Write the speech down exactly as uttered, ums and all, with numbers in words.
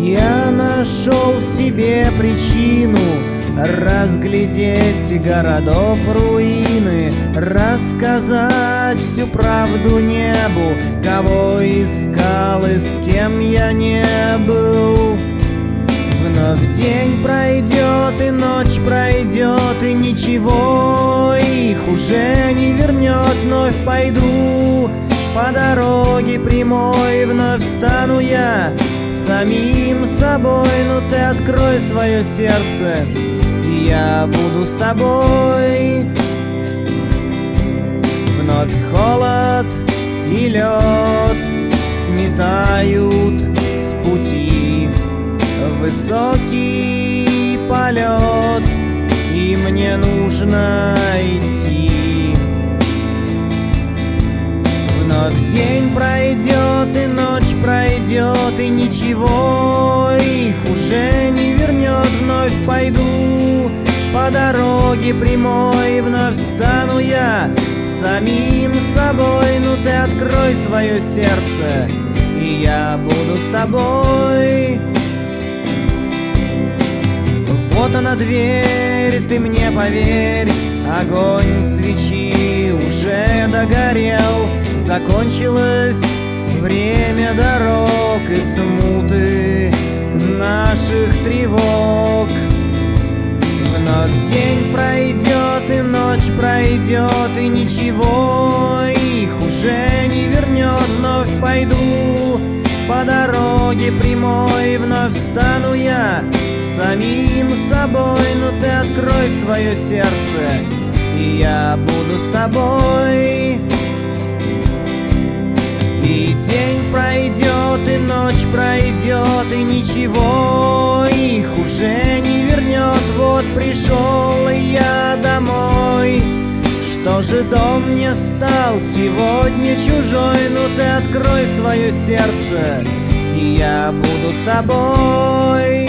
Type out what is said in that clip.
Я нашел в себе причину разглядеть городов руины, рассказать всю правду небу, кого искал и с кем я не был. Вновь день пройдет и ночь пройдет, и ничего их уже не вернет. Вновь пойду по дороге прямой, вновь стану я самим собой. Но ты открой свое сердце, и я буду с тобой. Вновь холод и лед сметают с пути высокий полет, и мне нужно идти. Вновь день пройдет и ночь пройдет, и ничего их уже не вернет. Вновь пойду по дороге прямой, вновь стану я самим собой. Ну ты открой свое сердце, и я буду с тобой. Вот она дверь, ты мне поверь, огонь свечи уже догорел. Закончилось время дорог и смуты наших тревог. Вновь день пройдет и ночь пройдет, и ничего их уже не вернет. Вновь пойду по дороге прямой, вновь стану я самим собой. Но ты открой свое сердце, и я буду с тобой. И день пройдет, и ночь пройдет, и ничего их уже не вернет. Вот пришел я домой, что же дом мне стал сегодня чужой. Ну ты открой свое сердце, и я буду с тобой.